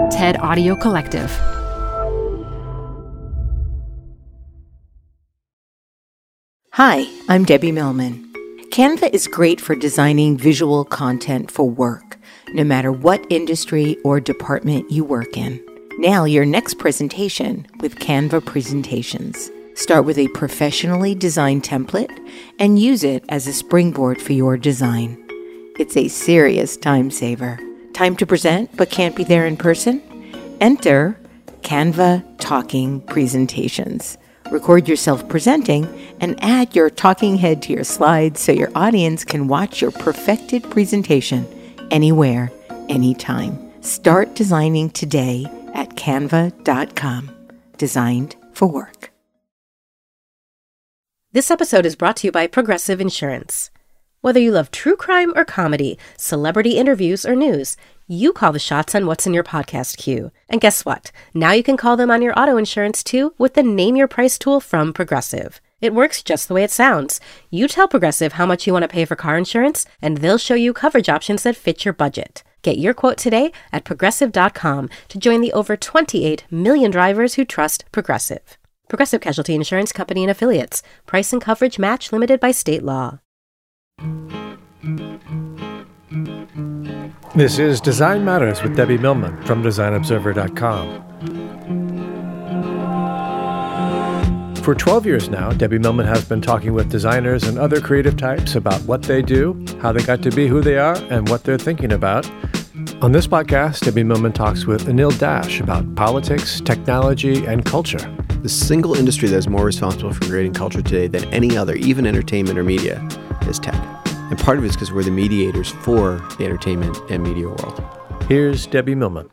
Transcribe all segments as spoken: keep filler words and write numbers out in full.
TED Audio Collective. Hi, I'm Debbie Millman. Canva is great for designing visual content for work, no matter what industry or department you work in. Nail your next presentation with Canva Presentations. Start with a professionally designed template and use it as a springboard for your design. It's a serious time saver. Time to present but can't be there in person? Enter Canva Talking Presentations. Record yourself presenting and add your talking head to your slides so your audience can watch your perfected presentation anywhere, anytime. Start designing today at canva dot com. Designed for work. This episode is brought to you by Progressive Insurance. Whether you love true crime or comedy, celebrity interviews or news, you call the shots on what's in your podcast queue. And guess what? Now you can call them on your auto insurance too with the Name Your Price tool from Progressive. It works just the way it sounds. You tell Progressive how much you want to pay for car insurance, and they'll show you coverage options that fit your budget. Get your quote today at progressive dot com to join the over twenty-eight million drivers who trust Progressive. Progressive Casualty Insurance Company and Affiliates. Price and coverage match limited by state law. This is Design Matters with Debbie Millman from design observer dot com. For twelve years now, Debbie Millman has been talking with designers and other creative types about what they do, how they got to be who they are, and what they're thinking about. On this podcast, Debbie Millman talks with Anil Dash about politics, technology, and culture. The single industry that is more responsible for creating culture today than any other, even entertainment or media, is tech. And part of it is because we're the mediators for the entertainment and media world. Here's Debbie Millman.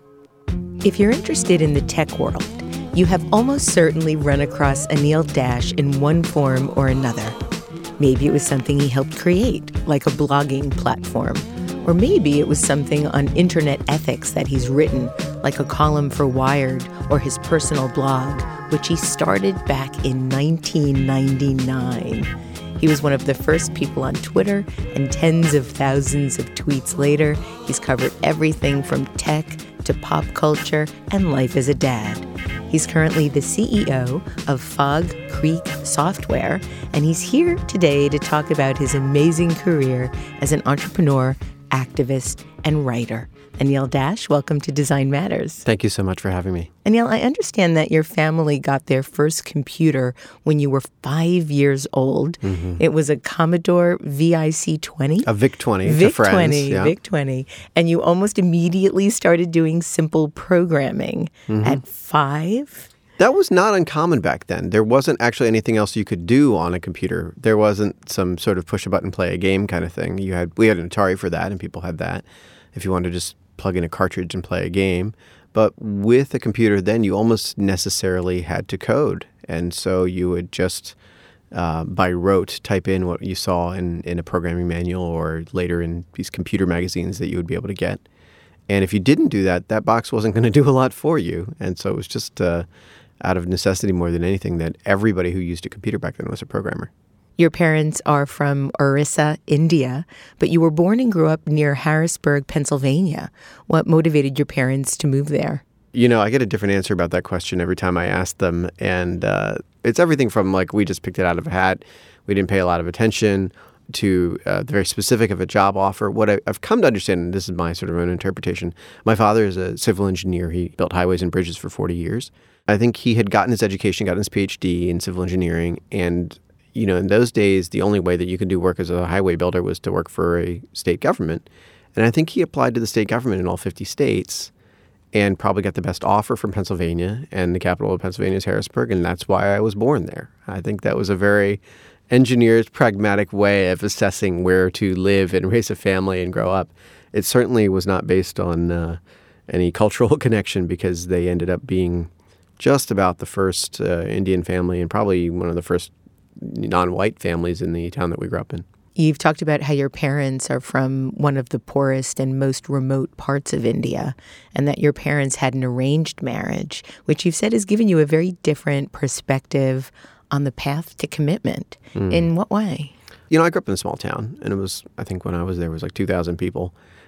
If you're interested in the tech world, you have almost certainly run across Anil Dash in one form or another. Maybe it was something he helped create, like a blogging platform. Or maybe it was something on internet ethics that he's written, like a column for Wired or his personal blog, which he started back in nineteen ninety-nine. He was one of the first people on Twitter, and tens of thousands of tweets later, he's covered everything from tech to pop culture and life as a dad. He's currently the C E O of Fog Creek Software, and he's here today to talk about his amazing career as an entrepreneur, activist, and writer. Anil Dash, welcome to Design Matters. Thank you so much for having me. Anil, I understand that your family got their first computer when you were five years old. Mm-hmm. It was a Commodore V I C twenty. A V I C twenty V I C to friends. twenty, yeah. V I C twenty. And you almost immediately started doing simple programming mm-hmm. at five. That was not uncommon back then. There wasn't actually anything else you could do on a computer. There wasn't some sort of push a button, play a game kind of thing. You had we had an Atari for that, and people had that. If you wanted to just plug in a cartridge and play a game. But with a computer, then you almost necessarily had to code. And so you would just, uh, by rote, type in what you saw in, in a programming manual or later in these computer magazines that you would be able to get. And if you didn't do that, that box wasn't going to do a lot for you. And so it was just uh, out of necessity more than anything that everybody who used a computer back then was a programmer. Your parents are from Orissa, India, but you were born and grew up near Harrisburg, Pennsylvania. What motivated your parents to move there? You know, I get a different answer about that question every time I ask them. And uh, it's everything from, like, we just picked it out of a hat, we didn't pay a lot of attention, to uh, the very specific of a job offer. What I, I've come to understand, and this is my sort of own interpretation, my father is a civil engineer. He built highways and bridges for forty years. I think he had gotten his education, gotten his P H D in civil engineering, and you know, in those days, the only way that you could do work as a highway builder was to work for a state government. And I think he applied to the state government in all fifty states and probably got the best offer from Pennsylvania, and the capital of Pennsylvania is Harrisburg, and that's why I was born there. I think that was a very engineer's pragmatic way of assessing where to live and raise a family and grow up. It certainly was not based on uh, any cultural connection, because they ended up being just about the first uh, Indian family and probably one of the first non-white families in the town that we grew up in. You've talked about how your parents are from one of the poorest and most remote parts of India, and that your parents had an arranged marriage, which you've said has given you a very different perspective on the path to commitment. Mm. In what way? You know, I grew up in a small town, and it was, I think when I was there, it was like two thousand people.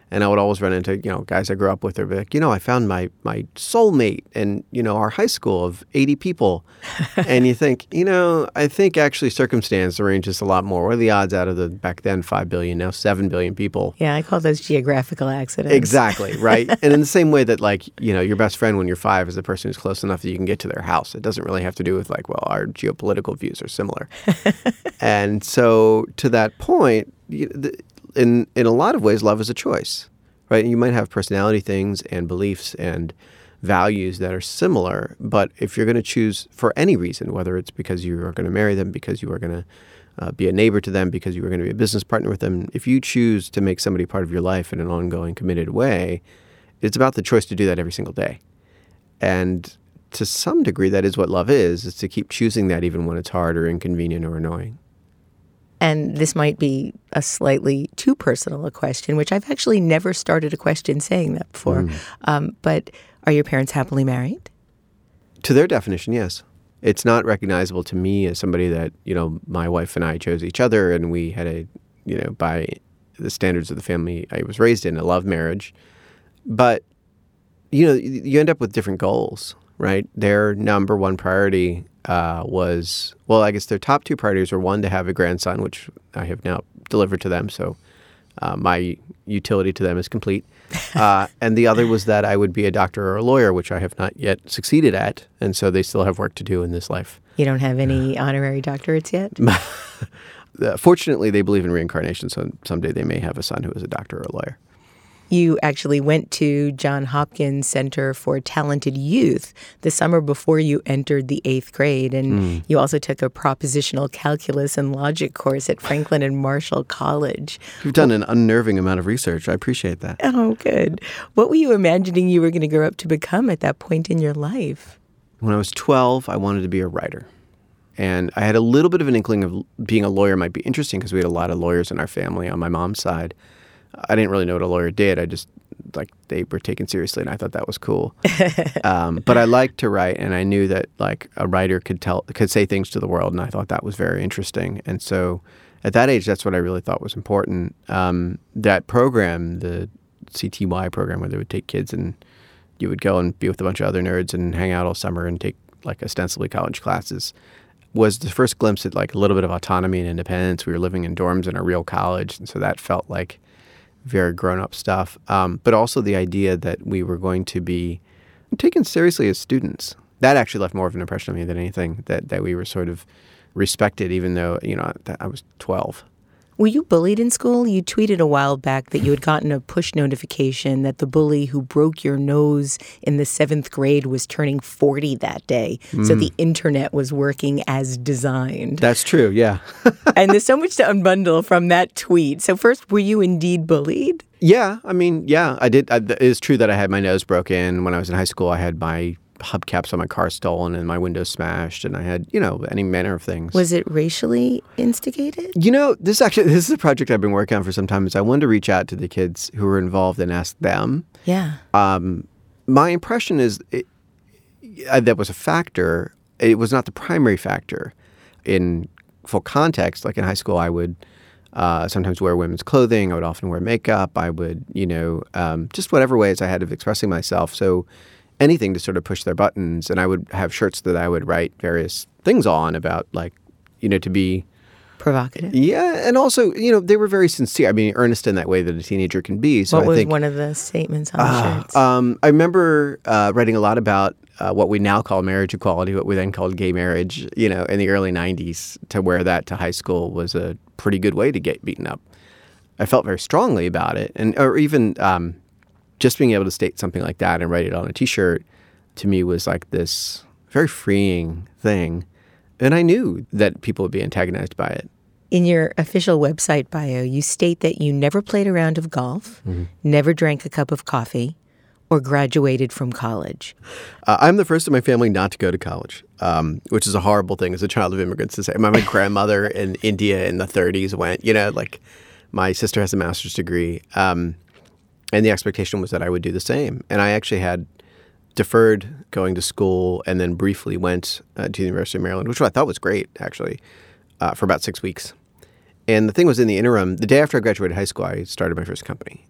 And I would always run into, you know, guys I grew up with. They'd be like, you know, I found my my soulmate in, you know, our high school of eighty people. And you think, you know, I think actually circumstance arranges a lot more. What are the odds out of the, back then, five billion, now seven billion people? Yeah, I call those geographical accidents. Exactly, right? And in the same way that, like, you know, your best friend when you're five is the person who's close enough that you can get to their house. It doesn't really have to do with, like, well, our geopolitical views are similar. And so to that point, you, the, in in a lot of ways, love is a choice, right? You might have personality things and beliefs and values that are similar, but if you're going to choose for any reason, whether it's because you are going to marry them, because you are going to uh, be a neighbor to them, because you are going to be a business partner with them, if you choose to make somebody part of your life in an ongoing, committed way, it's about the choice to do that every single day. And to some degree, that is what love is, is to keep choosing that even when it's hard or inconvenient or annoying. And this might be a slightly too personal a question, which I've actually never started a question saying that before. Mm. Um, but are your parents happily married? To their definition, yes. It's not recognizable to me as somebody that, you know, my wife and I chose each other and we had a, you know, by the standards of the family I was raised in, a love marriage. But, you know, you end up with different goals, right? Their number one priority uh, was, well, I guess their top two priorities were, one, to have a grandson, which I have now delivered to them. So uh, my utility to them is complete. Uh, and the other was that I would be a doctor or a lawyer, which I have not yet succeeded at. And so they still have work to do in this life. You don't have any honorary doctorates yet? Fortunately, they believe in reincarnation. So someday they may have a son who is a doctor or a lawyer. You actually went to John Hopkins Center for Talented Youth the summer before you entered the eighth grade. And mm. you also took a propositional calculus and logic course at Franklin and Marshall College. You've done an unnerving amount of research. I appreciate that. Oh, good. What were you imagining you were going to grow up to become at that point in your life? When I was twelve, I wanted to be a writer. And I had a little bit of an inkling of being a lawyer might be interesting because we had a lot of lawyers in our family on my mom's side. I didn't really know what a lawyer did. I just, like, they were taken seriously, and I thought that was cool. um, but I liked to write, and I knew that, like, a writer could tell, could say things to the world, and I thought that was very interesting. And so at that age, that's what I really thought was important. Um, that program, the C T Y program, where they would take kids and you would go and be with a bunch of other nerds and hang out all summer and take, like, ostensibly college classes, was the first glimpse at, like, a little bit of autonomy and independence. We were living in dorms in a real college, and so that felt like very grown-up stuff, um, but also the idea that we were going to be taken seriously as students. That actually left more of an impression on me than anything, that, that we were sort of respected, even though, you know, I was twelve. Were you bullied in school? You tweeted a while back that you had gotten a push notification that the bully who broke your nose in the seventh grade was turning forty that day. Mm. So the internet was working as designed. That's true, yeah. And there's so much to unbundle from that tweet. So first, were you indeed bullied? Yeah, I mean, yeah, I did. I, it is true that I had my nose broken. When I was in high school, I had my hubcaps on my car stolen and my windows smashed, and I had, you know, any manner of things. Was it racially instigated? You know, this actually, this is a project I've been working on for some time. Is I wanted to reach out to the kids who were involved and ask them. Yeah. Um, my impression is it, uh, that was a factor. It was not the primary factor. In full context, like in high school, I would uh, sometimes wear women's clothing. I would often wear makeup. I would, you know, um, just whatever ways I had of expressing myself. So anything to sort of push their buttons. And I would have shirts that I would write various things on about, like, you know, to be provocative. Yeah. And also, you know, they were very sincere. I mean, earnest in that way that a teenager can be. So what I was think, one of the statements on the uh, shirts? Um, I remember uh, writing a lot about uh, what we now call marriage equality, what we then called gay marriage, you know, in the early nineties. To wear that to high school was a pretty good way to get beaten up. I felt very strongly about it. And or even um, just being able to state something like that and write it on a T-shirt to me was like this very freeing thing. And I knew that people would be antagonized by it. In your official website bio, you state that you never played a round of golf, mm-hmm. never drank a cup of coffee, or graduated from college. Uh, I'm the first in my family not to go to college, um, which is a horrible thing as a child of immigrants to say. My, my grandmother in India in the thirties went, you know, like my sister has a master's degree. Um, and the expectation was that I would do the same. And I actually had deferred going to school and then briefly went uh, to the University of Maryland, which I thought was great, actually, uh, for about six weeks. And the thing was, in the interim, the day after I graduated high school, I started my first company.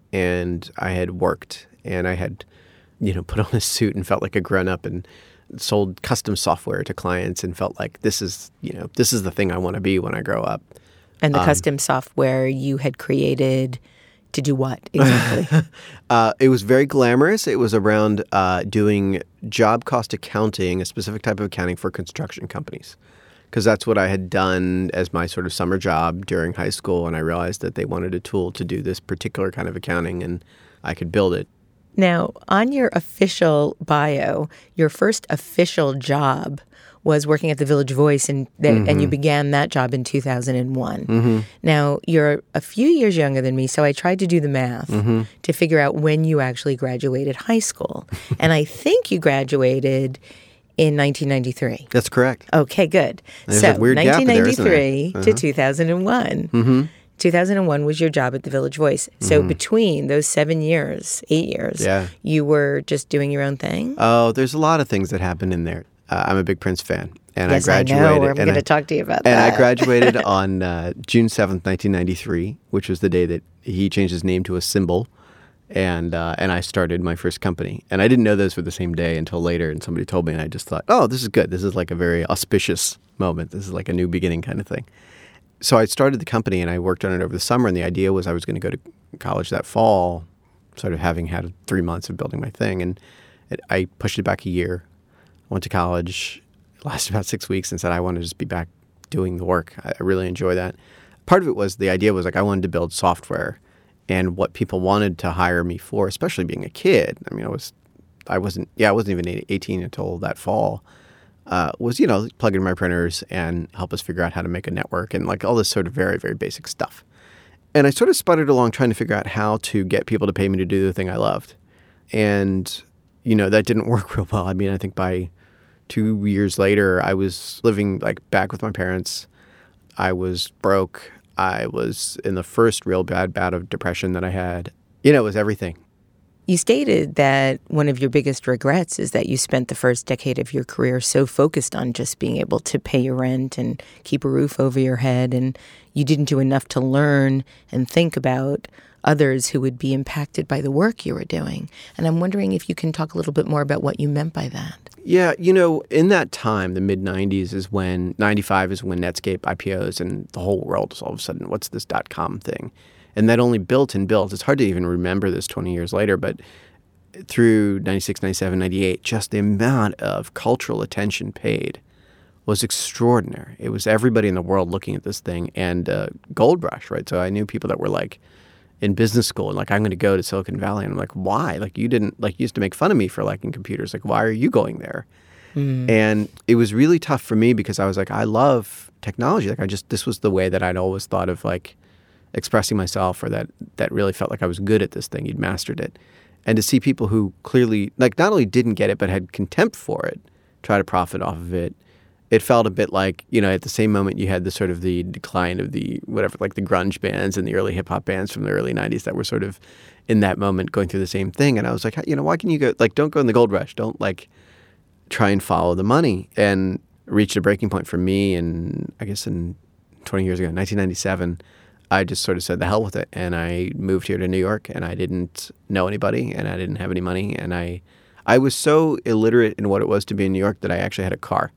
and I had worked, and I had, you know, put on a suit and felt like a grown-up and sold custom software to clients and felt like this is, you know, this is the thing I want to be when I grow up. And the um, custom software you had created to do what exactly? uh, it was very glamorous. It was around uh, doing job cost accounting, a specific type of accounting for construction companies. Because that's what I had done as my sort of summer job during high school. And I realized that they wanted a tool to do this particular kind of accounting, and I could build it. Now, on your official bio, your first official job was working at the Village Voice, and th- mm-hmm. and you began that job in two thousand one. Mm-hmm. Now, you're a few years younger than me, so I tried to do the math mm-hmm. to figure out when you actually graduated high school. And I think you graduated in nineteen ninety-three. That's correct. Okay, good. There's so a weird gap nineteen ninety-three there, isn't there? Uh-huh. to two thousand one. Mm-hmm. two thousand one was your job at the Village Voice. So mm-hmm. between those seven years, eight years, yeah. you were just doing your own thing? Oh, there's a lot of things that happened in there. Uh, I'm a big Prince fan. And yes, I graduated. I know. I'm going to I, talk to you about and that. And I graduated on uh, June seventh, nineteen ninety-three, which was the day that he changed his name to a symbol. And uh, and I started my first company. And I didn't know those were the same day until later. And somebody told me, and I just thought, oh, this is good. This is like a very auspicious moment. This is like a new beginning kind of thing. So I started the company, and I worked on it over the summer. And the idea was I was going to go to college that fall, sort of having had three months of building my thing. And it, I pushed it back a year. Went to college, lasted about six weeks, and said I want to just be back doing the work. I, I really enjoy that. Part of it was the idea was like I wanted to build software. And what people wanted to hire me for, especially being a kid, I mean, I was, I wasn't, yeah, I wasn't even eighteen until that fall, uh, was, you know, plug in my printers and help us figure out how to make a network and like all this sort of very, very basic stuff. And I sort of sputtered along trying to figure out how to get people to pay me to do the thing I loved. And, you know, that didn't work real well. I mean, I think by two years later, I was living like back with my parents. I was broke. I was in the first real bad bout of depression that I had. You know, it was everything. You stated that one of your biggest regrets is that you spent the first decade of your career so focused on just being able to pay your rent and keep a roof over your head, and you didn't do enough to learn and think about others who would be impacted by the work you were doing. And I'm wondering if you can talk a little bit more about what you meant by that. Yeah, you know, in that time, the mid nineties is when, ninety-five is when Netscape I P Os and the whole world is all of a sudden, what's this dot-com thing? And that only built and built. It's hard to even remember this twenty years later, but through ninety-six, ninety-seven, ninety-eight, just the amount of cultural attention paid was extraordinary. It was everybody in the world looking at this thing, and uh, gold rush, right? So I knew people that were like in business school and like, I'm going to go to Silicon Valley. And I'm like, why? Like you didn't, like you used to make fun of me for liking computers. Like, why are you going there? Mm. And it was really tough for me because I was like, I love technology. Like I just, this was the way that I'd always thought of like expressing myself, or that, that really felt like I was good at this thing. You'd mastered it. And to see people who clearly, like not only didn't get it, but had contempt for it, try to profit off of it. It felt a bit like, you know, at the same moment you had the sort of the decline of the whatever, like the grunge bands and the early hip hop bands from the early nineties that were sort of in that moment going through the same thing. And I was like, you know, why can you go, like, don't go in the gold rush. Don't like try and follow the money. And reached a breaking point for me. And I guess in twenty years ago, nineteen ninety-seven, I just sort of said the hell with it. And I moved here to New York, and I didn't know anybody, and I didn't have any money. And I, I was so illiterate in what it was to be in New York that I actually had a car.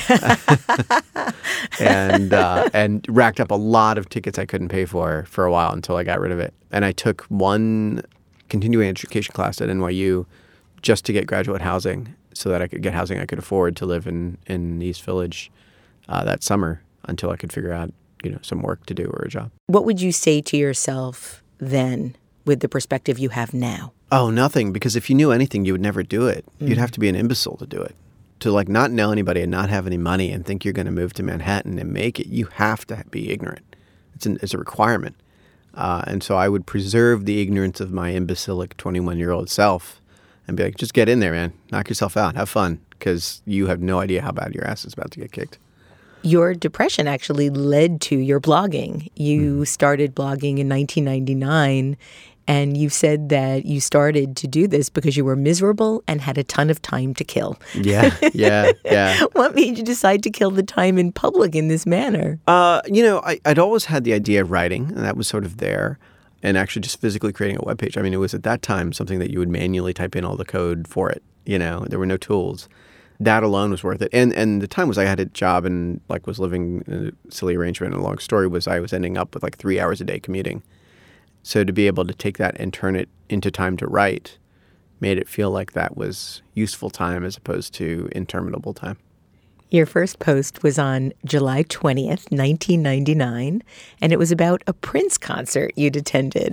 and uh, and racked up a lot of tickets I couldn't pay for for a while until I got rid of it. And I took one continuing education class at N Y U just to get graduate housing so that I could get housing I could afford to live in, in East Village uh, that summer until I could figure out, you know, some work to do or a job. What would you say to yourself then with the perspective you have now? Oh, nothing. Because if you knew anything, you would never do it. Mm. You'd have to be an imbecile to do it. To like not know anybody and not have any money and think you're going to move to Manhattan and make it, you have to be ignorant. It's, an, it's a requirement. Uh, and so I would preserve the ignorance of my imbecilic twenty-one-year-old self and be like, just get in there, man. Knock yourself out. Have fun, because you have no idea how bad your ass is about to get kicked. Your depression actually led to your blogging. You mm. started blogging in nineteen ninety-nine. And you said that you started to do this because you were miserable and had a ton of time to kill. Yeah, yeah, yeah. What made you decide to kill the time in public in this manner? Uh, you know, I, I'd always had the idea of writing, and that was sort of there. and actually just physically creating a web page. I mean, it was at that time something that you would manually type in all the code for it. You know, there were no tools. That alone was worth it. And and the time was I had a job and like was living in a silly arrangement. And a long story was I was ending up with like three hours a day commuting. So to be able to take that and turn it into time to write made it feel like that was useful time as opposed to interminable time. Your first post was on July twentieth, nineteen ninety-nine, and it was about a Prince concert you'd attended.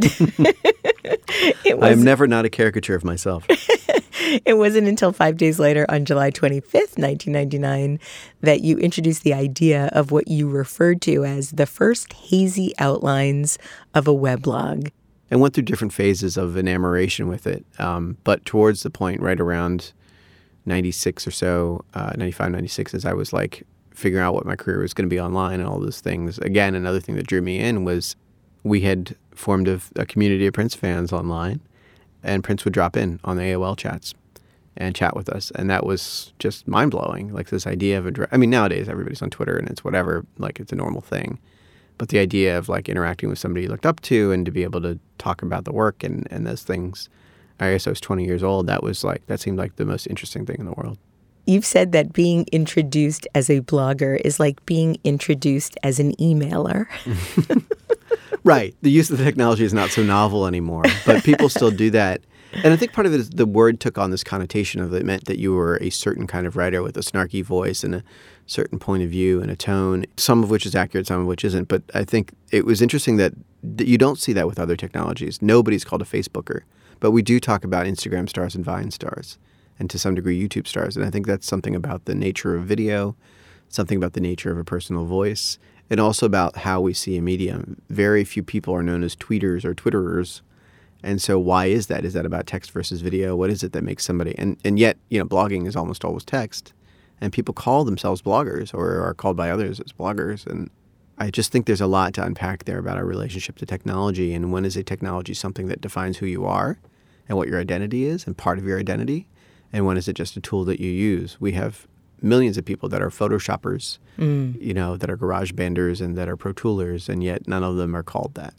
It was, I'm never not a caricature of myself. It wasn't until five days later, on July twenty-fifth, nineteen ninety-nine, that you introduced the idea of what you referred to as the first hazy outlines of a weblog. I went through different phases of enamoration with it, um, but towards the point right around ninety-six or so, uh, ninety-five, ninety-six, as I was like figuring out what my career was going to be online and all those things. Again, another thing that drew me in was we had formed a, a community of Prince fans online, and Prince would drop in on the A O L chats and chat with us. And that was just mind-blowing. Like this idea of a direct, I mean, nowadays everybody's on Twitter and it's whatever, like it's a normal thing. But the idea of like interacting with somebody you looked up to and to be able to talk about the work and, and those things, I guess I was twenty years old. That was like, that seemed like the most interesting thing in the world. You've said that being introduced as a blogger is like being introduced as an emailer. Right. The use of the technology is not so novel anymore, but people still do that. And I think part of it is the word took on this connotation of it meant that you were a certain kind of writer with a snarky voice and a certain point of view and a tone, some of which is accurate, some of which isn't. But I think it was interesting that you don't see that with other technologies. Nobody's called a Facebooker, but we do talk about Instagram stars and Vine stars and to some degree YouTube stars. And I think that's something about the nature of video, something about the nature of a personal voice, and also about how we see a medium. Very few people are known as tweeters or Twitterers. And so why is that? Is that about text versus video? What is it that makes somebody? And and yet, you know, blogging is almost always text. And people call themselves bloggers or are called by others as bloggers. And I just think there's a lot to unpack there about our relationship to technology. And when is a technology something that defines who you are and what your identity is and part of your identity? And when is it just a tool that you use? We have millions of people that are Photoshoppers, mm. you know, that are GarageBanders and that are Pro Toolers, and yet none of them are called that.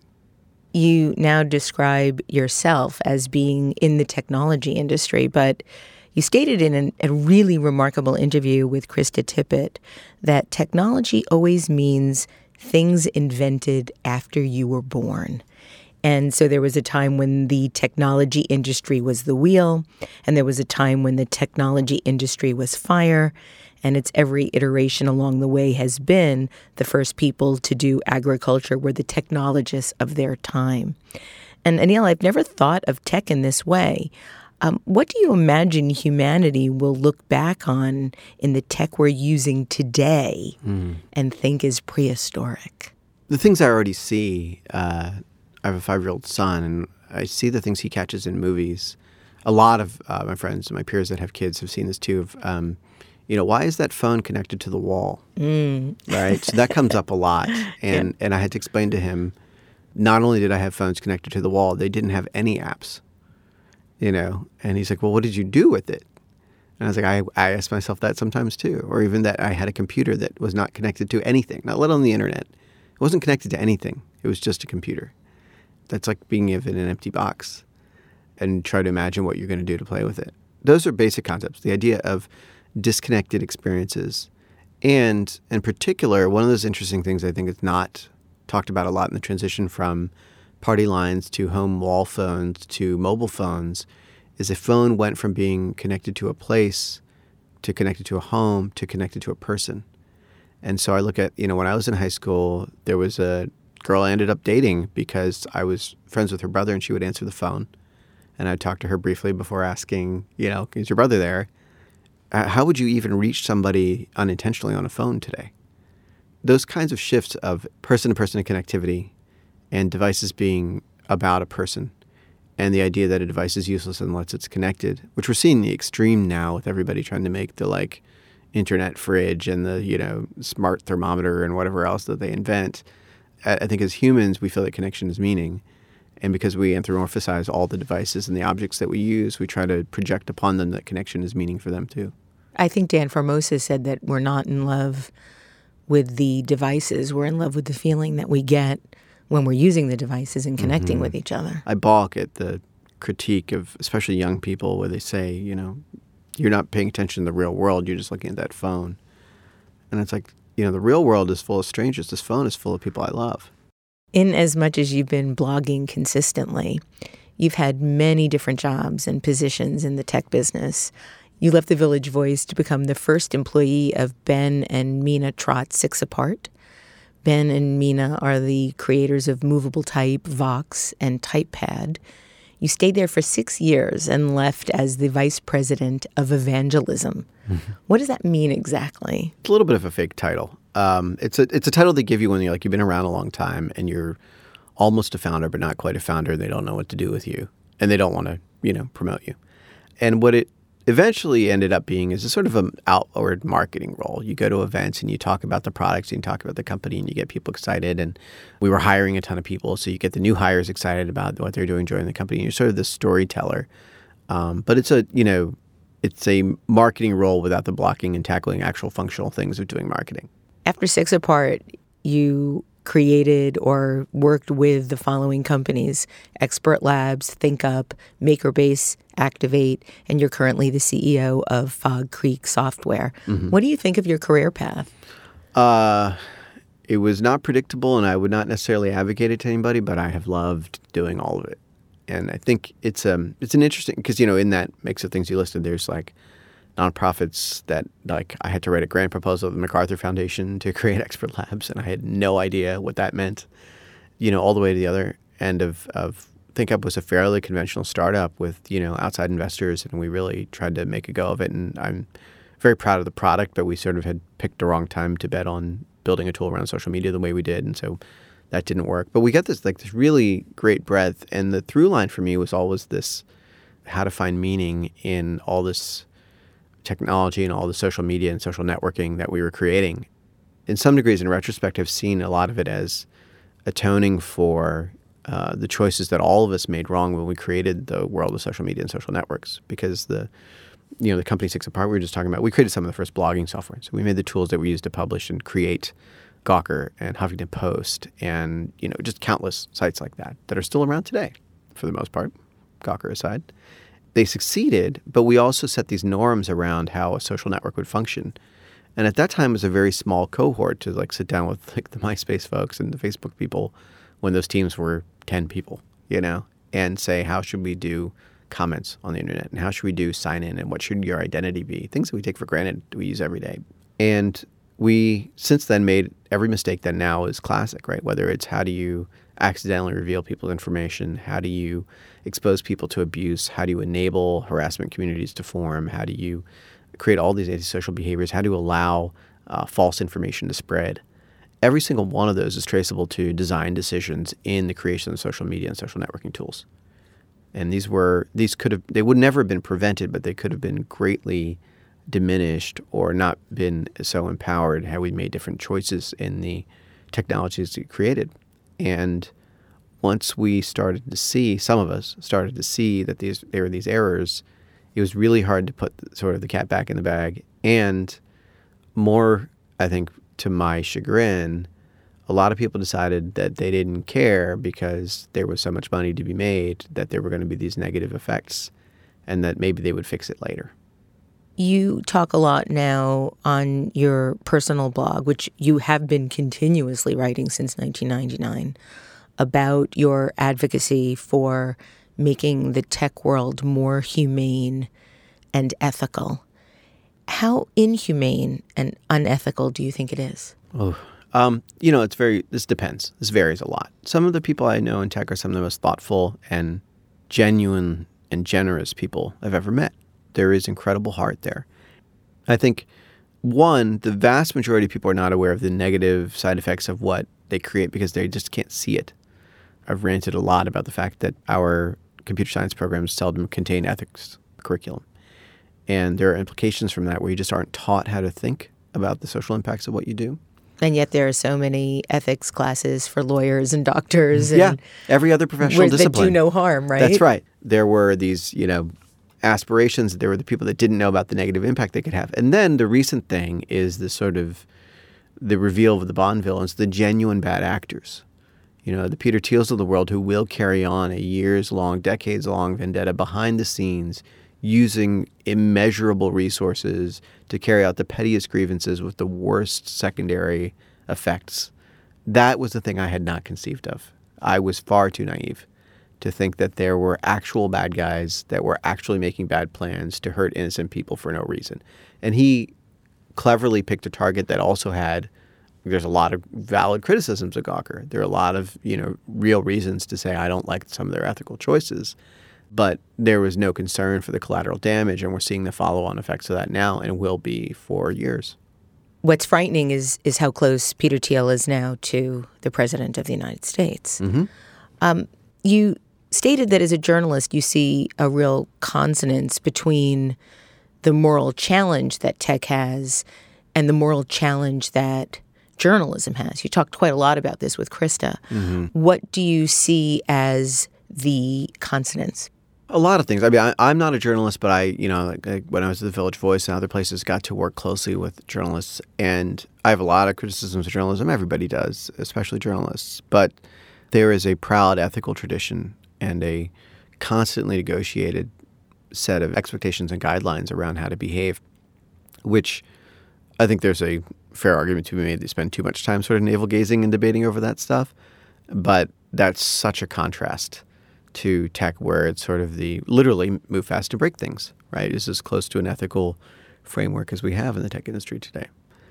You now describe yourself as being in the technology industry, but you stated in an, a really remarkable interview with Krista Tippett that technology always means things invented after you were born. And so there was a time when the technology industry was the wheel, and there was a time when the technology industry was fire, and its every iteration along the way has been the first people to do agriculture were the technologists of their time. And Anil, I've never thought of tech in this way. Um, what do you imagine humanity will look back on in the tech we're using today mm. and think is prehistoric? The things I already see, uh, I have a five-year-old son, and I see the things he catches in movies. A lot of uh, my friends and my peers that have kids have seen this too. Of, um, you know, why is that phone connected to the wall? Mm. Right? So that comes up a lot. And, yeah. and I had to explain to him, not only did I have phones connected to the wall, they didn't have any apps. You know, and he's like, well, what did you do with it? And I was like, I, I ask myself that sometimes too. Or even that I had a computer that was not connected to anything, not let alone the internet. It wasn't connected to anything. It was just a computer. That's like being given an empty box and try to imagine what you're going to do to play with it. Those are basic concepts. The idea of disconnected experiences. And in particular, one of those interesting things I think is not talked about a lot in the transition from party lines to home wall phones to mobile phones is a phone went from being connected to a place to connected to a home to connected to a person. And so I look at, you know, when I was in high school, there was a girl I ended up dating because I was friends with her brother and she would answer the phone. And I'd talk to her briefly before asking, you know, is your brother there? Uh, how would you even reach somebody unintentionally on a phone today? Those kinds of shifts of person-to-person connectivity and devices being about a person and the idea that a device is useless unless it's connected, which we're seeing the extreme now with everybody trying to make the like internet fridge and the, you know, smart thermometer and whatever else that they invent. I think as humans, we feel that connection is meaning. And because we anthropomorphize all the devices and the objects that we use, we try to project upon them that connection is meaning for them too. I think Dan Formosa said that we're not in love with the devices. We're in love with the feeling that we get when we're using the devices and connecting mm-hmm. with each other. I balk at the critique of especially young people where they say, you know, you're not paying attention to the real world. You're just looking at that phone. And it's like, you know, the real world is full of strangers. This phone is full of people I love. In as much as you've been blogging consistently, you've had many different jobs and positions in the tech business. You left the Village Voice to become the first employee of Ben and Mina Trott Six Apart. Ben and Mina are the creators of Movable Type, Vox, and TypePad. You stayed there for six years and left as the vice president of evangelism. Mm-hmm. What does that mean exactly? It's a little bit of a fake title. Um, it's a it's a title they give you when you're like you've been around a long time and you're almost a founder but not quite a founder. And they don't know what to do with you, and they don't want to you know promote you. And what it eventually ended up being is a sort of an outward marketing role. You go to events and you talk about the products and you talk about the company and you get people excited. And we were hiring a ton of people, so you get the new hires excited about what they're doing joining the company. And you're sort of the storyteller. Um, but it's a, you know, it's a marketing role without the blocking and tackling actual functional things of doing marketing. After Six Apart, you created or worked with the following companies: Expert Labs, ThinkUp, MakerBase, Activate, and you're currently the C E O of Fog Creek Software. Mm-hmm. What do you think of your career path? Uh, it was not predictable, and I would not necessarily advocate it to anybody, but I have loved doing all of it. And I think it's um it's an interesting, because, you know, in that mix of things you listed, there's like nonprofits that, like, I had to write a grant proposal to the MacArthur Foundation to create Expert Labs, and I had no idea what that meant, you know, all the way to the other end of, of ThinkUp was a fairly conventional startup with, you know, outside investors, and we really tried to make a go of it. And I'm very proud of the product, but we sort of had picked the wrong time to bet on building a tool around social media the way we did, and so that didn't work. But we got this, like, this really great breadth, and the through line for me was always this, how to find meaning in all this technology and all the social media and social networking that we were creating. In some degrees, in retrospect, I've seen a lot of it as atoning for uh, the choices that all of us made wrong when we created the world of social media and social networks. Because the, you know, the company Six Apart we were just talking about, we created some of the first blogging software. So we made the tools that we used to publish and create Gawker and Huffington Post and, you know, just countless sites like that that are still around today, for the most part, Gawker aside. They succeeded, but we also set these norms around how a social network would function. And at that time, it was a very small cohort to, like, sit down with, like, the MySpace folks and the Facebook people when those teams were ten people, you know, and say, how should we do comments on the internet, and how should we do sign in, and what should your identity be? Things that we take for granted, we use every day. And we, since then, made every mistake that now is classic, right? Whether it's how do you accidentally reveal people's information, how do you expose people to abuse, how do you enable harassment communities to form, how do you create all these antisocial behaviors, how do you allow uh, false information to spread. Every single one of those is traceable to design decisions in the creation of social media and social networking tools. And these were, these could have, they would never have been prevented, but they could have been greatly diminished or not been so empowered had we made different choices in the technologies we created. And once we started to see, some of us started to see that these there were these errors, it was really hard to put sort of the cat back in the bag. And more, I think, to my chagrin, a lot of people decided that they didn't care because there was so much money to be made that there were going to be these negative effects and that maybe they would fix it later. You talk a lot now on your personal blog, which you have been continuously writing since nineteen ninety-nine, about your advocacy for making the tech world more humane and ethical. How inhumane and unethical do you think it is? Oh, um, you know, it's very, this depends. This varies a lot. Some of the people I know in tech are some of the most thoughtful and genuine and generous people I've ever met. There is incredible heart there. I think, one, the vast majority of people are not aware of the negative side effects of what they create because they just can't see it. I've ranted a lot about the fact that our computer science programs seldom contain ethics curriculum. And there are implications from that where you just aren't taught how to think about the social impacts of what you do. And yet there are so many ethics classes for lawyers and doctors. And yeah, every other professional discipline. That do no harm, right? That's right. There were these, you know, aspirations. There were the people that didn't know about the negative impact they could have. And then the recent thing is the sort of the reveal of the Bond villains, the genuine bad actors. You know, the Peter Thiels of the world who will carry on a years-long, decades-long vendetta behind the scenes using immeasurable resources to carry out the pettiest grievances with the worst secondary effects. That was the thing I had not conceived of. I was far too naive to think that there were actual bad guys that were actually making bad plans to hurt innocent people for no reason. And he cleverly picked a target that also had, there's a lot of valid criticisms of Gawker. There are a lot of, you know, real reasons to say I don't like some of their ethical choices. But there was no concern for the collateral damage, and we're seeing the follow-on effects of that now and will be for years. What's frightening is is how close Peter Thiel is now to the President of the United States. Mm-hmm. Um, you stated that as a journalist, you see a real consonance between the moral challenge that tech has and the moral challenge that journalism has. You talked quite a lot about this with Krista. Mm-hmm. What do you see as the consonance? A lot of things. I mean, I, I'm not a journalist, but I, you know, like, like when I was at the Village Voice and other places, got to work closely with journalists. And I have a lot of criticisms of journalism. Everybody does, especially journalists. But there is a proud ethical tradition and a constantly negotiated set of expectations and guidelines around how to behave, which I think there's a fair argument to be made. They spend too much time sort of navel-gazing and debating over that stuff. But that's such a contrast to tech, where it's sort of the literally move fast to break things, right? It's as close to an ethical framework as we have in the tech industry today.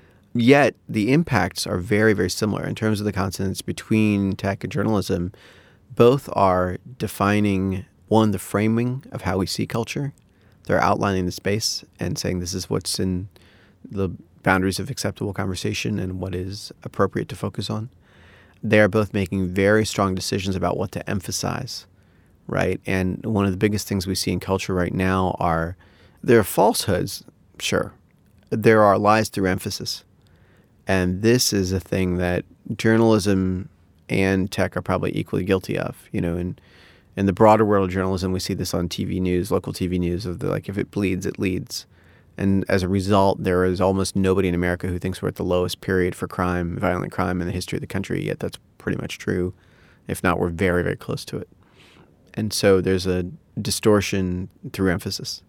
Yet the impacts are very, very similar in terms of the consonance between tech and journalism. Both are defining, one, the framing of how we see culture. They're outlining the space and saying this is what's in the boundaries of acceptable conversation and what is appropriate to focus on. They are both making very strong decisions about what to emphasize, right? And one of the biggest things we see in culture right now are, there are falsehoods, sure. There are lies through emphasis. And this is a thing that journalism and tech are probably equally guilty of. You know, in, in the broader world of journalism, we see this on T V news, local T V news, of the, like, if it bleeds, it leads. And as a result, there is almost nobody in America who thinks we're at the lowest period for crime, violent crime in the history of the country, yet that's pretty much true. If not, we're very, very close to it. And so there's a distortion through emphasis.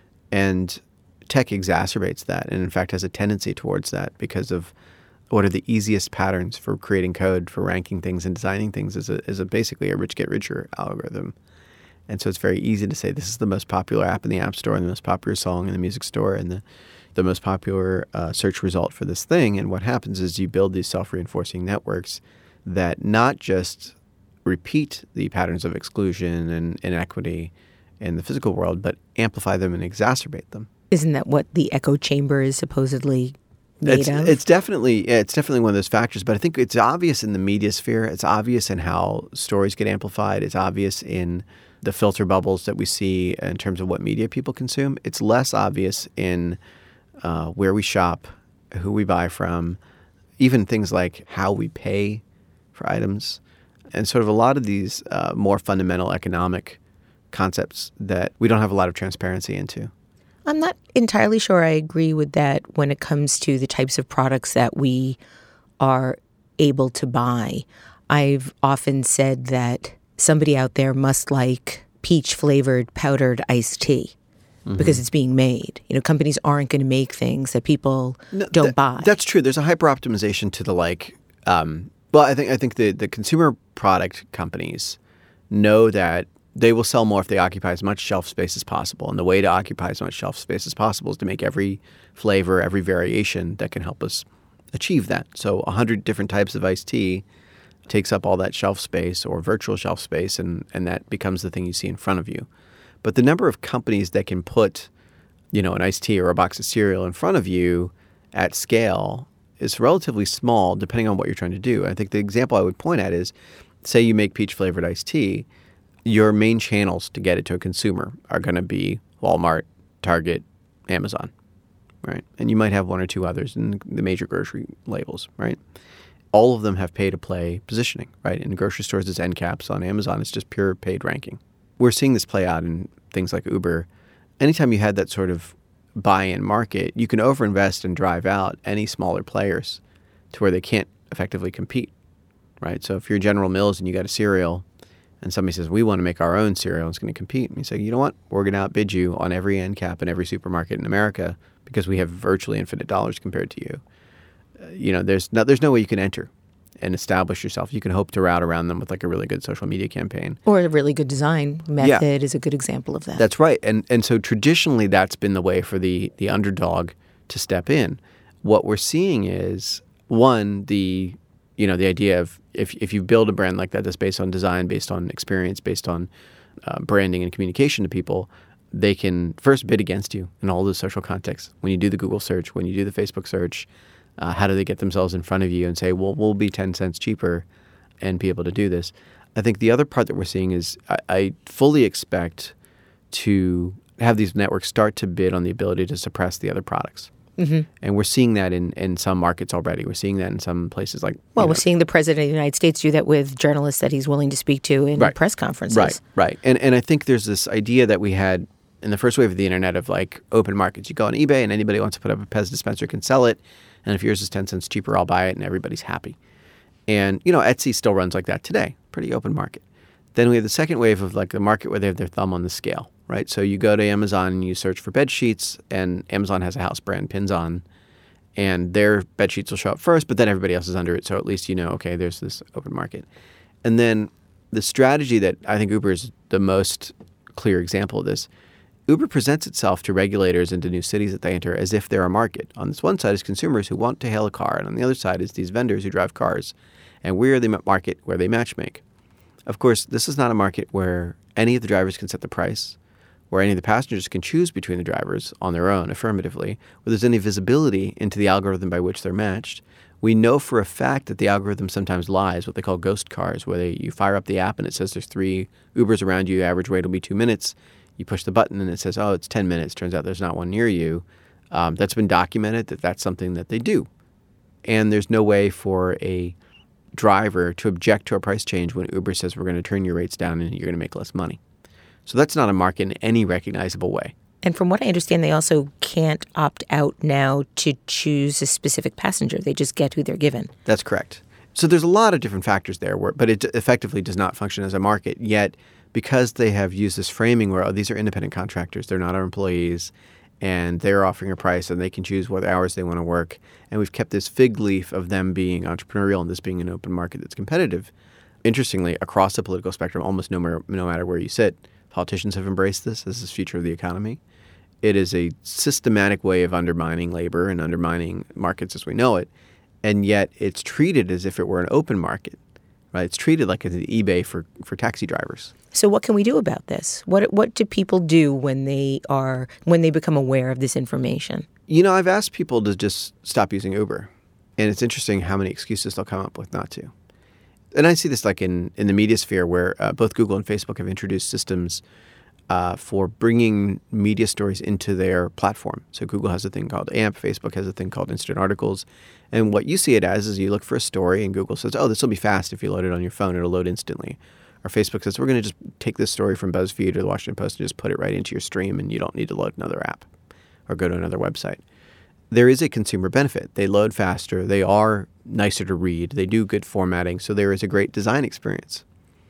And tech exacerbates that, and in fact has a tendency towards that because of what are the easiest patterns for creating code, for ranking things and designing things is a, is a basically a rich get richer algorithm. And so it's very easy to say this is the most popular app in the App Store and the most popular song in the music store and the, the most popular uh, search result for this thing. And what happens is you build these self-reinforcing networks that not just repeat the patterns of exclusion and inequity in the physical world, but amplify them and exacerbate them. Isn't that what the echo chamber is supposedly made it's, of? It's definitely yeah, it's definitely one of those factors, but I think it's obvious in the media sphere. It's obvious in how stories get amplified. It's obvious in the filter bubbles that we see in terms of what media people consume. It's less obvious in uh, where we shop, who we buy from, even things like how we pay for items, and sort of a lot of these uh, more fundamental economic concepts that we don't have a lot of transparency into. I'm not entirely sure I agree with that when it comes to the types of products that we are able to buy. I've often said that somebody out there must like peach-flavored powdered iced tea mm-hmm. because it's being made. You know, companies aren't going to make things that people no, don't that, buy. That's true. There's a hyper-optimization to the like. Um, well, I think I think the, the consumer product companies know that they will sell more if they occupy as much shelf space as possible. And the way to occupy as much shelf space as possible is to make every flavor, every variation that can help us achieve that. So a hundred different types of iced tea takes up all that shelf space or virtual shelf space, and, and that becomes the thing you see in front of you. But the number of companies that can put, you know, an iced tea or a box of cereal in front of you at scale is relatively small depending on what you're trying to do. I think the example I would point at is, say you make peach-flavored iced tea, your main channels to get it to a consumer are going to be Walmart, Target, Amazon, right? And you might have one or two others in the major grocery labels, right? All of them have pay-to-play positioning, right? In grocery stores, it's end caps. On Amazon, it's just pure paid ranking. We're seeing this play out in things like Uber. Anytime you had that sort of buy-in market, you can overinvest and drive out any smaller players to where they can't effectively compete, right? So if you're General Mills and you got a cereal and somebody says, we want to make our own cereal, and it's going to compete. And you say, you know what? We're going to outbid you on every end cap in every supermarket in America because we have virtually infinite dollars compared to you. Uh, you know, there's no, there's no way you can enter and establish yourself. You can hope to route around them with like a really good social media campaign. Or a really good design method yeah. is a good example of that. That's right. And and so traditionally that's been the way for the the underdog to step in. What we're seeing is, one, the you know, the idea of if if you build a brand like that that's based on design, based on experience, based on uh, branding and communication to people, they can first bid against you in all those social contexts. When you do the Google search, when you do the Facebook search, uh, how do they get themselves in front of you and say, well, we'll be ten cents cheaper and be able to do this? I think the other part that we're seeing is I, I fully expect to have these networks start to bid on the ability to suppress the other products. Mm-hmm. And we're seeing that in, in some markets already. We're seeing that in some places like... Well, know, we're seeing the president of the United States do that with journalists that he's willing to speak to in right. press conferences. Right, right. And and I think there's this idea that we had in the first wave of the internet of like open markets. You go on eBay and anybody wants to put up a Pez dispenser can sell it. And if yours is ten cents cheaper, I'll buy it and everybody's happy. And, you know, Etsy still runs like that today. Pretty open market. Then we have the second wave of like the market where they have their thumb on the scale, right? So you go to Amazon and you search for bed sheets and Amazon has a house brand pins on. And their bed sheets will show up first, but then everybody else is under it. So at least you know, okay, there's this open market. And then the strategy that I think Uber is the most clear example of this, Uber presents itself to regulators and to new cities that they enter as if they're a market. On this one side is consumers who want to hail a car, and on the other side is these vendors who drive cars. And we're the market where they matchmake. Of course, this is not a market where any of the drivers can set the price, where any of the passengers can choose between the drivers on their own affirmatively, where there's any visibility into the algorithm by which they're matched. We know for a fact that the algorithm sometimes lies, what they call ghost cars, where they, you fire up the app and it says there's three Ubers around you, average wait will be two minutes. You push the button and it says, oh, it's ten minutes. Turns out there's not one near you. Um, that's been documented that that's something that they do. And there's no way for a driver to object to a price change when Uber says we're going to turn your rates down and you're going to make less money. So that's not a market in any recognizable way. And from what I understand, they also can't opt out now to choose a specific passenger. They just get who they're given. That's correct. So there's a lot of different factors there, where, but it effectively does not function as a market. Yet, because they have used this framing where, oh, these are independent contractors, they're not our employees, and they're offering a price and they can choose what hours they want to work. And we've kept this fig leaf of them being entrepreneurial and this being an open market that's competitive. Interestingly, across the political spectrum, almost no matter, no matter where you sit, politicians have embraced this as this future of the economy. It is a systematic way of undermining labor and undermining markets as we know it, and yet it's treated as if it were an open market, right? It's treated like an eBay for, for taxi drivers. So what can we do about this? What what do people do when they are when they become aware of this information? You know, I've asked people to just stop using Uber, and it's interesting how many excuses they'll come up with not to. And I see this like in, in the media sphere where uh, both Google and Facebook have introduced systems uh, for bringing media stories into their platform. So Google has a thing called A M P, Facebook has a thing called Instant Articles. And what you see it as is you look for a story and Google says, oh, this will be fast. If you load it on your phone, it'll load instantly. Or Facebook says, we're going to just take this story from BuzzFeed or the Washington Post and just put it right into your stream and you don't need to load another app or go to another website. There is a consumer benefit. They load faster. They are nicer to read. They do good formatting. So there is a great design experience.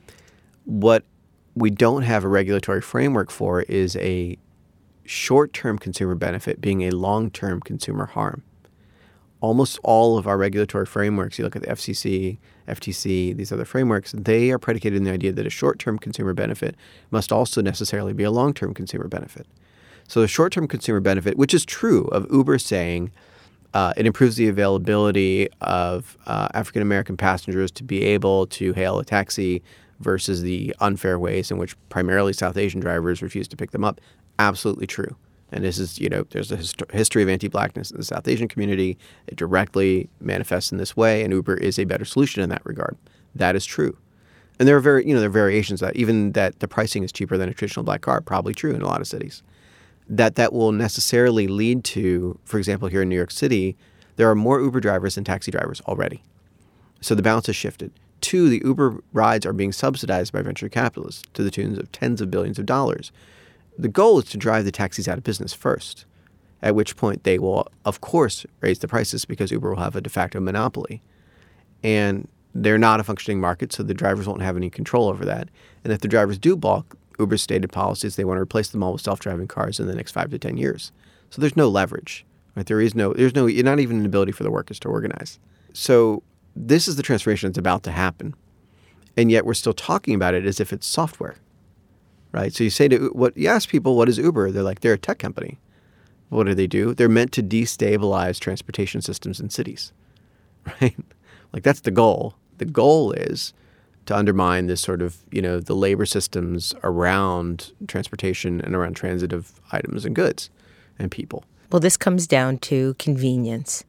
What we don't have a regulatory framework for is a short-term consumer benefit being a long-term consumer harm. Almost all of our regulatory frameworks, you look at the F C C, F T C, these other frameworks, they are predicated on the idea that a short-term consumer benefit must also necessarily be a long-term consumer benefit. So the short-term consumer benefit, which is true of Uber saying uh, it improves the availability of uh, African-American passengers to be able to hail a taxi versus the unfair ways in which primarily South Asian drivers refuse to pick them up, absolutely true. And this is, you know, there's a hist- history of anti-blackness in the South Asian community. It directly manifests in this way, and Uber is a better solution in that regard. That is true. And there are very, you know, there are variations that even that the pricing is cheaper than a traditional black car, probably true in a lot of cities. That that will necessarily lead to, for example, here in New York City, there are more Uber drivers than taxi drivers already. So the balance has shifted. Two, the Uber rides are being subsidized by venture capitalists to the tunes of tens of billions of dollars. The goal is to drive the taxis out of business first, at which point they will, of course, raise the prices because Uber will have a de facto monopoly. And they're not a functioning market, so the drivers won't have any control over that. And if the drivers do balk, Uber's stated policy is they want to replace them all with self-driving cars in the next five to ten years. So there's no leverage. Right? There is no, there's no, not even an ability for the workers to organize. So this is the transformation that's about to happen. And yet we're still talking about it as if it's software, right? So you say to, what you ask people, what is Uber? They're like, they're a tech company. What do they do? They're meant to destabilize transportation systems in cities, right? Like that's the goal. The goal is to undermine this sort of, you know, the labor systems around transportation and around transit of items and goods and people. Well, this comes down to convenience.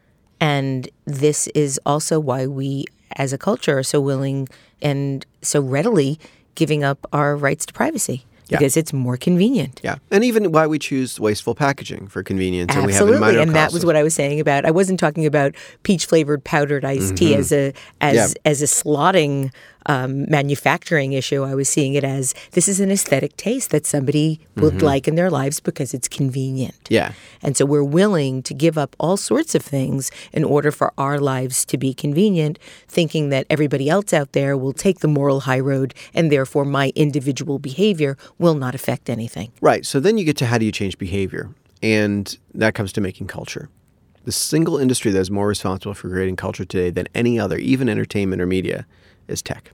And this is also why we, as a culture, are so willing and so readily giving up our rights to privacy. Yeah. Because it's more convenient. Yeah. And even why we choose wasteful packaging for convenience. Absolutely. And we have minor and that costs. was what I was saying about, I wasn't talking about peach-flavored powdered iced tea Mm-hmm. as a as Yeah. as a slotting um, manufacturing issue. I was seeing it as this is an aesthetic taste that somebody would Mm-hmm. like in their lives because it's convenient. Yeah. And so we're willing to give up all sorts of things in order for our lives to be convenient, thinking that everybody else out there will take the moral high road and therefore my individual behavior will not affect anything. Right. So then you get to how do you change behavior? And that comes to making culture. The single industry that is more responsible for creating culture today than any other, even entertainment or media, is tech.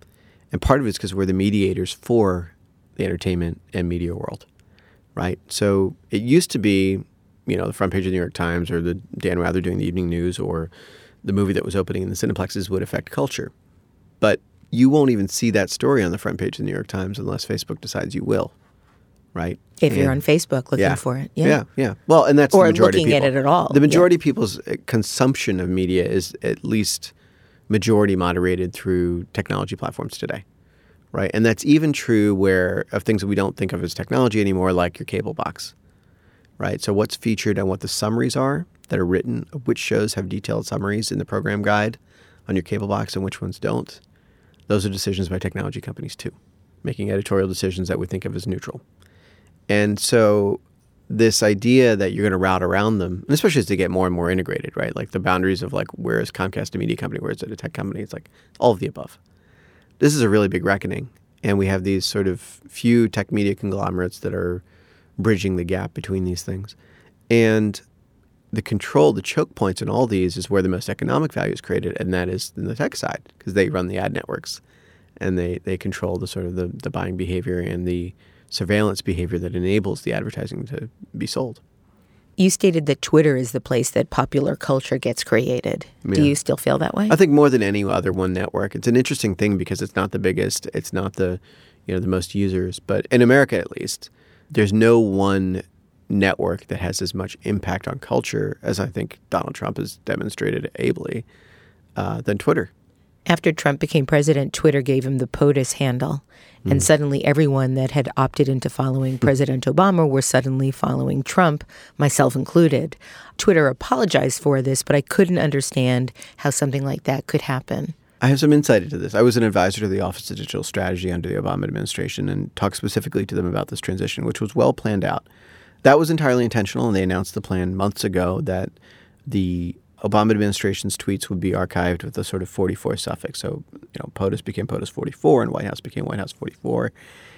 And part of it is because we're the mediators for the entertainment and media world, right? So it used to be, you know, the front page of the New York Times or the Dan Rather doing the evening news or the movie that was opening in the Cineplexes would affect culture. But you won't even see that story on the front page of the New York Times unless Facebook decides you will, right? If And- you're on Facebook looking yeah. for it. Yeah. Yeah. yeah, Well, and that's Or the majority looking of at people. it at all. The majority Yeah. of people's uh, consumption of media is at least majority moderated through technology platforms today, right? And that's even true where of things that we don't think of as technology anymore, like your cable box, right? So what's featured and what the summaries are that are written, which shows have detailed summaries in the program guide on your cable box and which ones don't. Those are decisions by technology companies too, making editorial decisions that we think of as neutral. And so this idea that you're going to route around them, and especially as they get more and more integrated, right? Like the boundaries of like, where is Comcast a media company? Where is it a tech company? It's like all of the above. This is a really big reckoning. And we have these sort of few tech media conglomerates that are bridging the gap between these things. And the control, the choke points in all these is where the most economic value is created, and that is in the tech side, because they run the ad networks and they, they control the sort of the, the buying behavior and the surveillance behavior that enables the advertising to be sold. You stated that Twitter is the place that popular culture gets created. Do Yeah. you still feel that way? I think more than any other one network. It's an interesting thing because it's not the biggest, it's not the, you know, the most users, but in America at least, there's no one network that has as much impact on culture as I think Donald Trump has demonstrated ably uh, than Twitter. After Trump became president, Twitter gave him the POTUS handle. And Mm. suddenly everyone that had opted into following President Obama were suddenly following Trump, myself included. Twitter apologized for this, but I couldn't understand how something like that could happen. I have some insight into this. I was an advisor to the Office of Digital Strategy under the Obama administration and talked specifically to them about this transition, which was well planned out. That was entirely intentional, and they announced the plan months ago that the Obama administration's tweets would be archived with a sort of forty-four suffix. So, you know, POTUS became POTUS forty-four and White House became White House forty-four.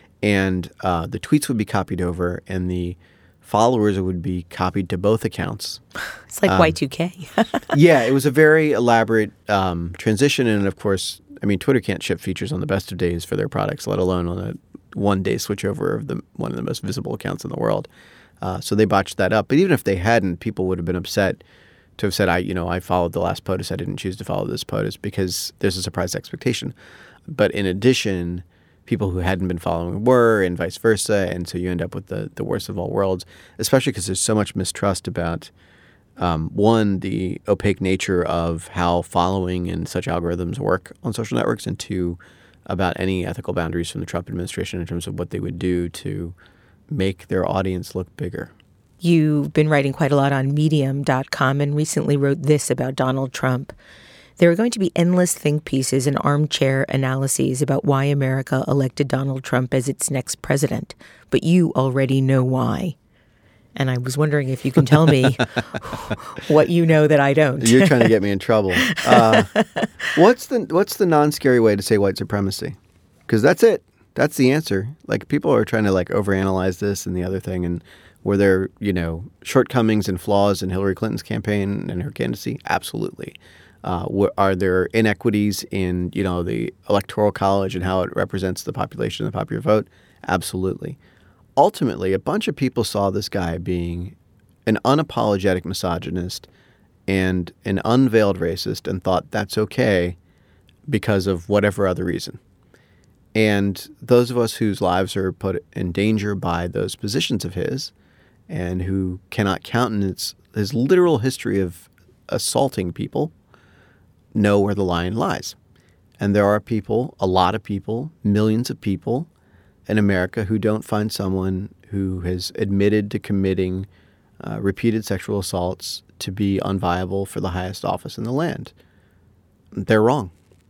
And uh, the tweets would be copied over and the followers would be copied to both accounts. It's like Um, Y two K. Yeah, it was a very elaborate um, transition. And of course, I mean, Twitter can't ship features on the best of days for their products, let alone on a one-day switchover of the one of the most visible accounts in the world. Uh, so they botched that up. But even if they hadn't, people would have been upset to have said, I, you know, I followed the last POTUS. I didn't choose to follow this POTUS because there's a surprise expectation. But in addition, people who hadn't been following were, and vice versa. And so you end up with the, the worst of all worlds, especially because there's so much mistrust about, um, one, the opaque nature of how following and such algorithms work on social networks, and two, about any ethical boundaries from the Trump administration in terms of what they would do to make their audience look bigger. You've been writing quite a lot on medium dot com and recently wrote this about Donald Trump. There are going to be endless think pieces and armchair analyses about why America elected Donald Trump as its next president, but you already know why. And I was wondering if you can tell me what you know that I don't. You're trying to get me in trouble. Uh, what's the what's the non-scary way to say white supremacy? Because that's it. That's the answer. Like, people are trying to like overanalyze this and the other thing, and were there, you know, shortcomings and flaws in Hillary Clinton's campaign and her candidacy? Absolutely. Uh, wh- are there inequities in, you know, the Electoral College and how it represents the population and the popular vote? Absolutely. Ultimately, a bunch of people saw this guy being an unapologetic misogynist and an unveiled racist and thought that's okay because of whatever other reason. And those of us whose lives are put in danger by those positions of his and who cannot countenance his literal history of assaulting people know where the line lies. And there are people, a lot of people, millions of people in America who don't find someone who has admitted to committing uh, repeated sexual assaults to be unviable for the highest office in the land. They're wrong.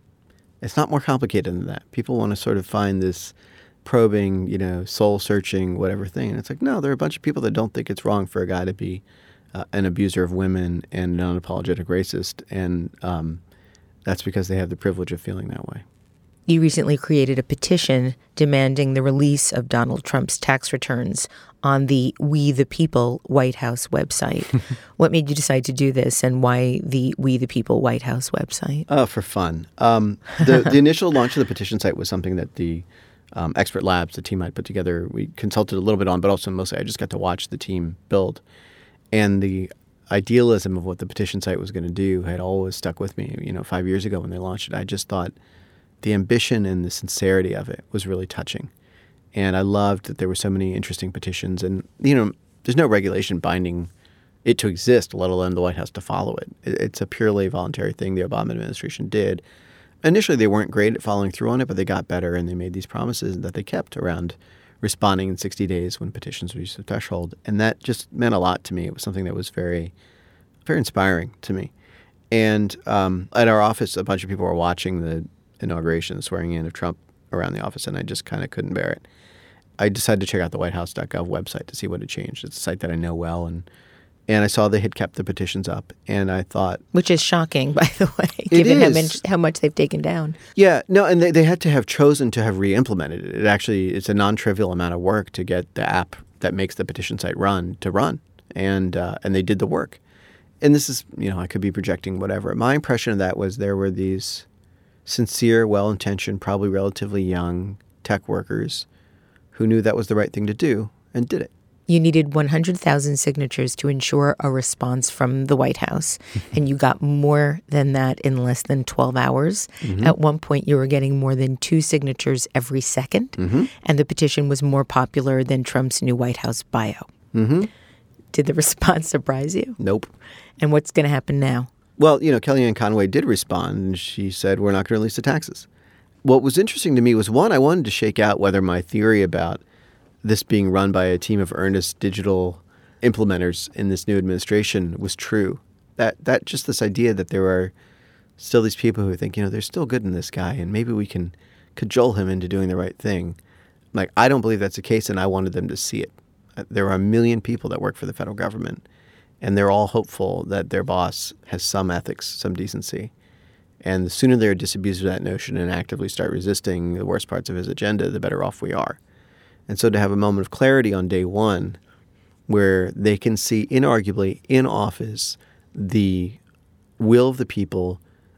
It's not more complicated than that. People want to sort of find this probing, you know, soul-searching, whatever thing. And it's like, no, there are a bunch of people that don't think it's wrong for a guy to be uh, an abuser of women and an unapologetic racist. And um, that's because they have the privilege of feeling that way. You recently created a petition demanding the release of Donald Trump's tax returns on the We the People White House website. What made you decide to do this, and why the We the People White House website? Oh, for fun. Um, the, the initial launch of the petition site was something that the um, Expert Labs, the team I put together, we consulted a little bit on, but also mostly I just got to watch the team build. And the idealism of what the petition site was going to do had always stuck with me. You know, five years ago when they launched it, I just thought the ambition and the sincerity of it was really touching. And I loved that there were so many interesting petitions. And, you know, there's no regulation binding it to exist, let alone the White House to follow it. It's a purely voluntary thing the Obama administration did. Initially, they weren't great at following through on it, but they got better, and they made these promises that they kept around responding in sixty days when petitions reached the threshold. And that just meant a lot to me. It was something that was very, very inspiring to me. And um, at our office, a bunch of people were watching the inauguration, the swearing in of Trump around the office, and I just kind of couldn't bear it. I decided to check out the white house dot gov website to see what had changed. It's a site that I know well, and and I saw they had kept the petitions up, and I thought... Which is shocking, by the way, given how much, how much they've taken down. Yeah, no, and they, they had to have chosen to have re-implemented it. It actually, it's a non-trivial amount of work to get the app that makes the petition site run to run, and uh, and they did the work. And this is, you know, I could be projecting whatever. My impression of that was there were these sincere, well-intentioned, probably relatively young tech workers who knew that was the right thing to do and did it. You needed one hundred thousand signatures to ensure a response from the White House, and you got more than that in less than twelve hours. Mm-hmm. At one point, you were getting more than two signatures every second, mm-hmm. and the petition was more popular than Trump's new White House bio. Mm-hmm. Did the response surprise you? Nope. And what's going to happen now? Well, you know, Kellyanne Conway did respond, and she said, we're not going to release the taxes. What was interesting to me was, one, I wanted to shake out whether my theory about this being run by a team of earnest digital implementers in this new administration was true. That that just this idea that there are still these people who think, you know, there's still good in this guy, and maybe we can cajole him into doing the right thing. Like, I don't believe that's the case, and I wanted them to see it. There are a million people that work for the federal government, and they're all hopeful that their boss has some ethics, some decency. And the sooner they're disabused of that notion and actively start resisting the worst parts of his agenda, the better off we are. And so to have a moment of clarity on day one where they can see inarguably in office the will of the people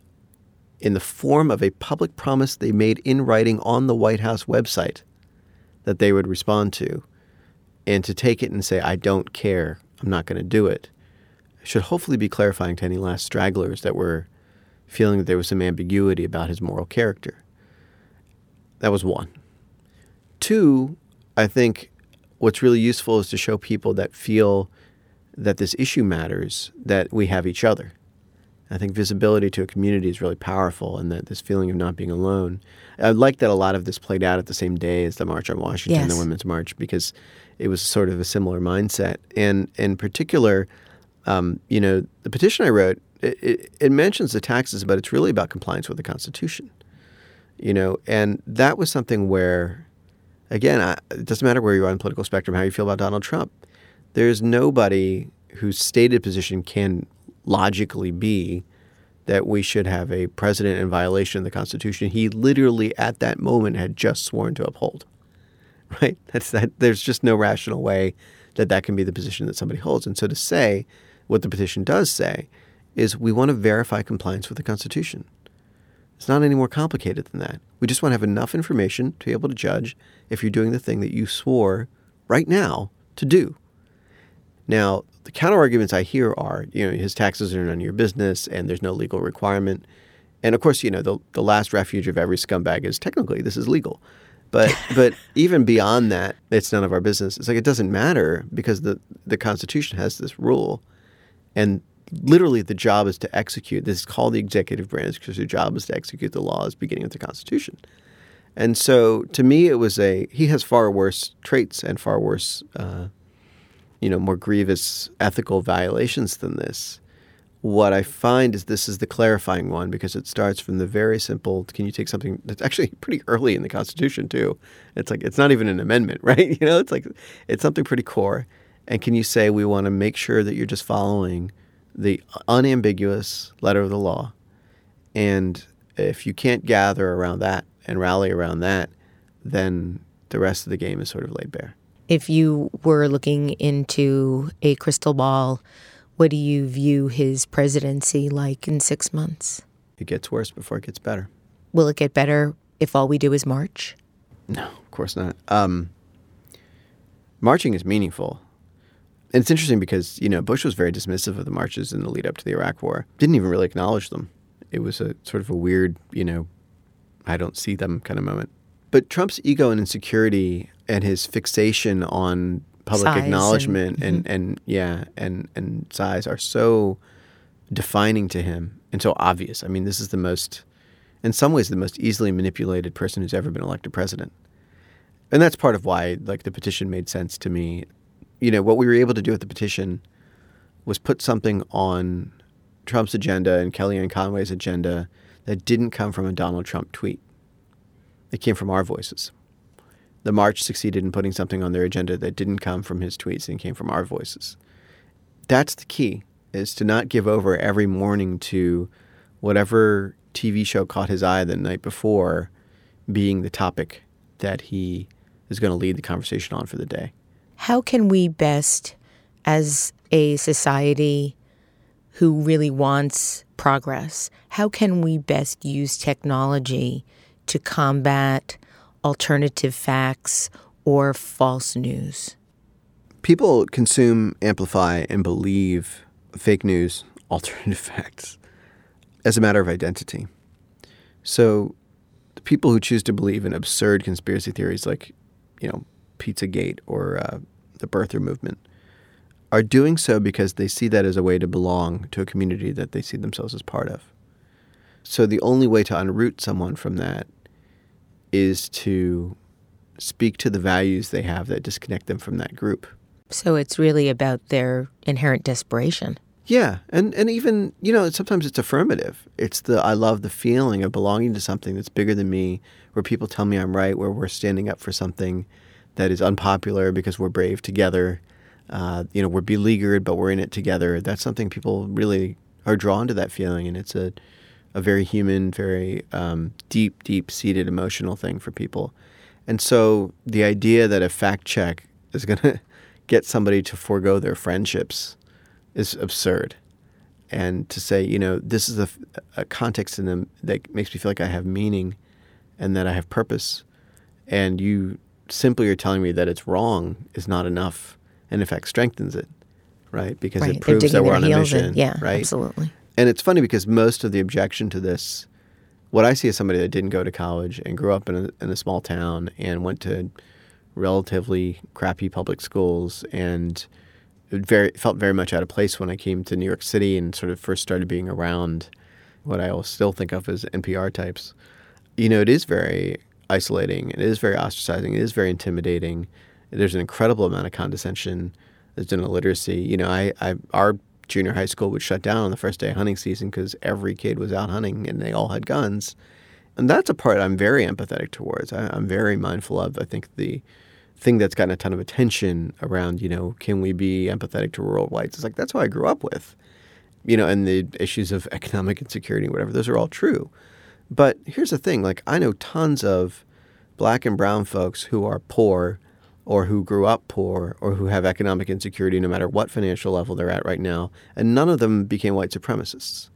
in the form of a public promise they made in writing on the White House website that they would respond to, and to take it and say, I don't care, I'm not going to do it, should hopefully be clarifying to any last stragglers that were feeling that there was some ambiguity about his moral character. That was one. Two, I think what's really useful is to show people that feel that this issue matters, that we have each other. I think visibility to a community is really powerful, and that this feeling of not being alone. I like that a lot of this played out at the same day as the March on Washington, yes. the Women's March, because it was sort of a similar mindset. And in particular, um, you know, the petition I wrote, it, it, it mentions the taxes, but it's really about compliance with the Constitution. You know, and that was something where, again, I, it doesn't matter where you are on the political spectrum, how you feel about Donald Trump. There's nobody whose stated position can logically be that we should have a president in violation of the Constitution he literally at that moment had just sworn to uphold. Right? That's that. There's just no rational way that that can be the position that somebody holds. And so to say what the petition does say is we want to verify compliance with the Constitution. It's not any more complicated than that. We just want to have enough information to be able to judge if you're doing the thing that you swore right now to do. Now, the counter arguments I hear are, you know, his taxes are none of your business and there's no legal requirement. And of course, you know, the the last refuge of every scumbag is technically this is legal. But but even beyond that, it's none of our business. It's like it doesn't matter because the, the Constitution has this rule. And literally the job is to execute. This is called the executive branch because the job is to execute the laws beginning with the Constitution. And so to me, it was a, he has far worse traits and far worse, uh, you know, more grievous ethical violations than this. What I find is this is the clarifying one because it starts from the very simple, can you take something that's actually pretty early in the Constitution too? It's like, it's not even an amendment, right? You know, it's like, it's something pretty core. And can you say we want to make sure that you're just following the unambiguous letter of the law? And if you can't gather around that and rally around that, then the rest of the game is sort of laid bare. If you were looking into a crystal ball, what do you view his presidency like in six months? It gets worse before it gets better. Will it get better if all we do is march? No, of course not. Um, marching is meaningful. And it's interesting because, you know, Bush was very dismissive of the marches in the lead up to the Iraq War. Didn't even really acknowledge them. It was a sort of a weird, you know, I don't see them kind of moment. But Trump's ego and insecurity and his fixation on public size acknowledgement and, and, and, and yeah, and, and size are so defining to him and so obvious. I mean, this is the most, in some ways, the most easily manipulated person who's ever been elected president. And that's part of why, like, the petition made sense to me. You know, what we were able to do with the petition was put something on Trump's agenda and Kellyanne Conway's agenda that didn't come from a Donald Trump tweet. It came from our voices. The march succeeded in putting something on their agenda that didn't come from his tweets and came from our voices. That's the key, is to not give over every morning to whatever T V show caught his eye the night before being the topic that he is going to lead the conversation on for the day. How can we best, as a society who really wants progress, how can we best use technology to combat alternative facts or false news? People consume, amplify, and believe fake news, alternative facts, as a matter of identity. So the people who choose to believe in absurd conspiracy theories like, you know, Pizzagate or uh, the birther movement are doing so because they see that as a way to belong to a community that they see themselves as part of. So the only way to unroot someone from that is to speak to the values they have that disconnect them from that group. So it's really about their inherent desperation. Yeah. And, and even, you know, sometimes it's affirmative. It's the, I love the feeling of belonging to something that's bigger than me, where people tell me I'm right, where we're standing up for something that is unpopular because we're brave together. Uh, you know, we're beleaguered, but we're in it together. That's something people really are drawn to, that feeling. And it's a, a very human, very um, deep, deep-seated emotional thing for people. And so the idea that a fact check is going to get somebody to forego their friendships is absurd. And to say, you know, this is a, a context in them that makes me feel like I have meaning and that I have purpose, and you simply are telling me that it's wrong is not enough, and in fact strengthens it, right? Because right. it proves that we're on a mission, in. Yeah, right? Absolutely. And it's funny because most of the objection to this, what I see as somebody that didn't go to college and grew up in a, in a small town and went to relatively crappy public schools and very felt very much out of place when I came to New York City and sort of first started being around what I will still think of as N P R types. You know, it is very isolating. It is very ostracizing. It is very intimidating. There's an incredible amount of condescension. There's an illiteracy. You know, I, I our junior high school would shut down on the first day of hunting season because every kid was out hunting and they all had guns. And that's a part I'm very empathetic towards. I, I'm very mindful of. I think the thing that's gotten a ton of attention around, you know, can we be empathetic to rural whites? It's like, that's what I grew up with, you know, and the issues of economic insecurity and whatever, those are all true. But here's the thing, like I know tons of black and brown folks who are poor or who grew up poor or who have economic insecurity no matter what financial level they're at right now, and none of them became white supremacists.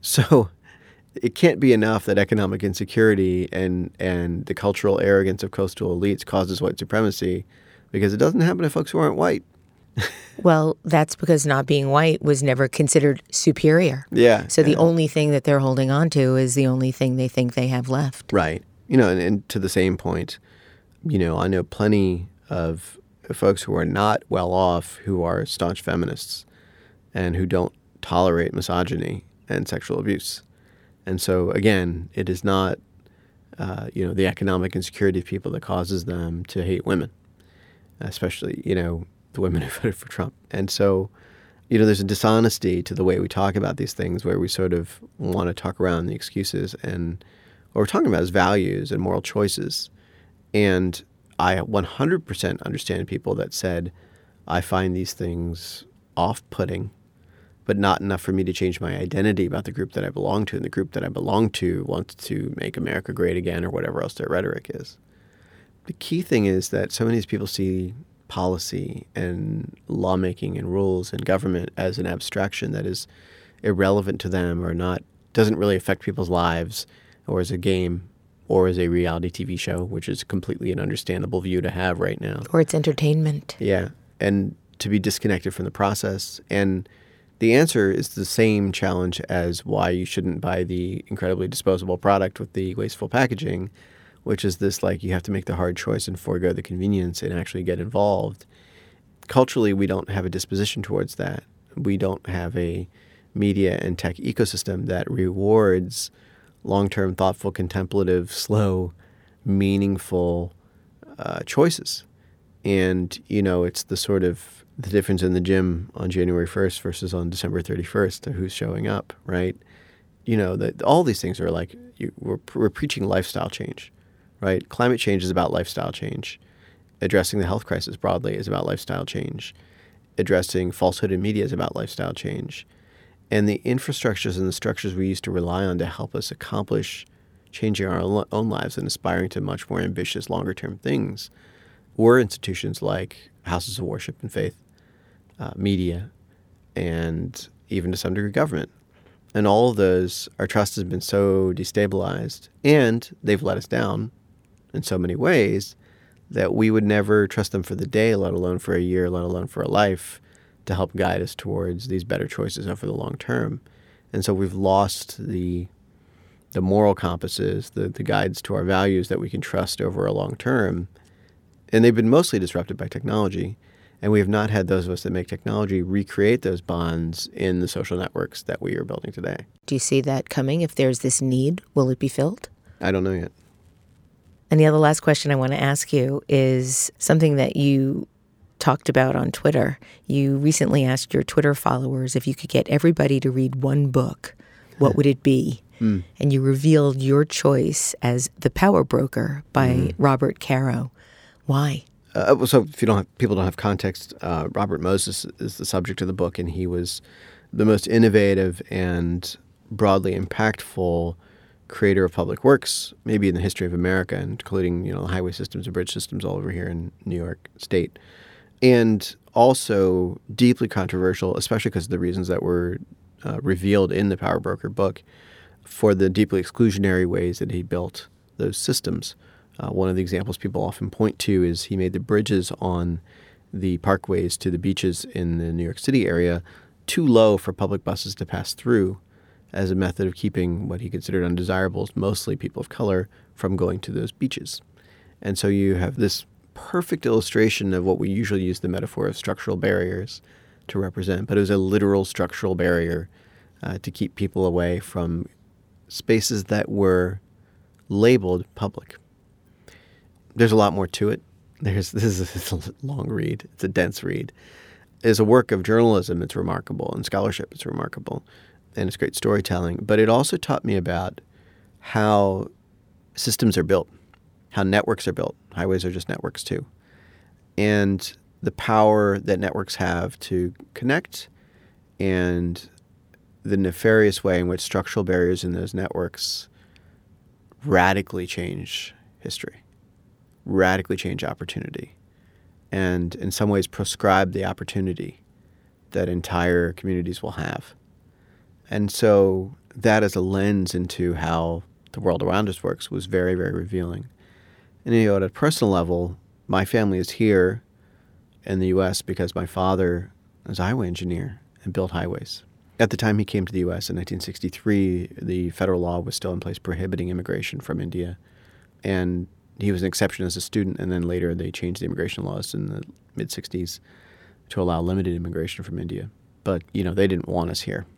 So it can't be enough that economic insecurity and, and the cultural arrogance of coastal elites causes white supremacy, because it doesn't happen to folks who aren't white. Well, that's because not being white was never considered superior. Yeah. So the yeah. only thing that they're holding on to is the only thing they think they have left. Right. You know, and, and to the same point, you know, I know plenty of folks who are not well off who are staunch feminists and who don't tolerate misogyny and sexual abuse. And so, again, it is not, uh, you know, the economic insecurity of people that causes them to hate women, especially, you know, the women who voted for Trump. And so, you know, there's a dishonesty to the way we talk about these things where we sort of want to talk around the excuses, and what we're talking about is values and moral choices. And I one hundred percent understand people that said, I find these things off-putting, but not enough for me to change my identity about the group that I belong to, and the group that I belong to wants to make America great again or whatever else their rhetoric is. The key thing is that so many of these people see policy and lawmaking and rules and government as an abstraction that is irrelevant to them or not, doesn't really affect people's lives, or as a game, or as a reality T V show, which is completely an understandable view to have right now. Or it's entertainment. Yeah, and to be disconnected from the process. And the answer is the same challenge as why you shouldn't buy the incredibly disposable product with the wasteful packaging, which is this, like, you have to make the hard choice and forego the convenience and actually get involved. Culturally, we don't have a disposition towards that. We don't have a media and tech ecosystem that rewards long-term, thoughtful, contemplative, slow, meaningful uh, choices. And, you know, it's the sort of the difference in the gym on January first versus on December thirty-first to who's showing up, right? You know, that all these things are like, you, we're, we're preaching lifestyle change, right? Climate change is about lifestyle change. Addressing the health crisis broadly is about lifestyle change. Addressing falsehood in media is about lifestyle change. And the infrastructures and the structures we used to rely on to help us accomplish changing our own lives and aspiring to much more ambitious, longer-term things were institutions like houses of worship and faith, uh, media, and even to some degree government. And all of those, our trust has been so destabilized, and they've let us down in so many ways that we would never trust them for the day, let alone for a year, let alone for a life, to help guide us towards these better choices over the long term. And so we've lost the the moral compasses, the, the guides to our values that we can trust over a long term. And they've been mostly disrupted by technology. And we have not had those of us that make technology recreate those bonds in the social networks that we are building today. Do you see that coming? If there's this need, will it be filled? I don't know yet. And the other last question I want to ask you is something that you talked about on Twitter. You recently asked your Twitter followers if you could get everybody to read one book, what would it be? Mm. And you revealed your choice as The Power Broker by mm. Robert Caro. Why? Uh, so if you don't have, people don't have context, uh, Robert Moses is the subject of the book, and he was the most innovative and broadly impactful creator of public works, maybe in the history of America, including, you know, highway systems and bridge systems all over here in New York State. And also deeply controversial, especially because of the reasons that were uh, revealed in the Power Broker book, for the deeply exclusionary ways that he built those systems. Uh, one of the examples people often point to is he made the bridges on the parkways to the beaches in the New York City area too low for public buses to pass through as a method of keeping what he considered undesirables, mostly people of color, from going to those beaches. And so you have this perfect illustration of what we usually use the metaphor of structural barriers to represent, but it was a literal structural barrier uh, to keep people away from spaces that were labeled public. There's a lot more to it. There's this is, this is a long read. It's a dense read. As a work of journalism, it's remarkable, and scholarship, it's remarkable, and it's great storytelling. But it also taught me about how systems are built, how networks are built. Highways are just networks too. and the power that networks have to connect and the nefarious way in which structural barriers in those networks radically change history, radically change opportunity, and in some ways prescribe the opportunity that entire communities will have. And so that as a lens into how the world around us works was very, very revealing. And you know, at a personal level, my family is here in the U S because my father was a highway engineer and built highways. At the time he came to the U S in nineteen sixty-three, the federal law was still in place prohibiting immigration from India. And he was an exception as a student, and then later they changed the immigration laws in the mid-sixties to allow limited immigration from India. But, you know, they didn't want us here.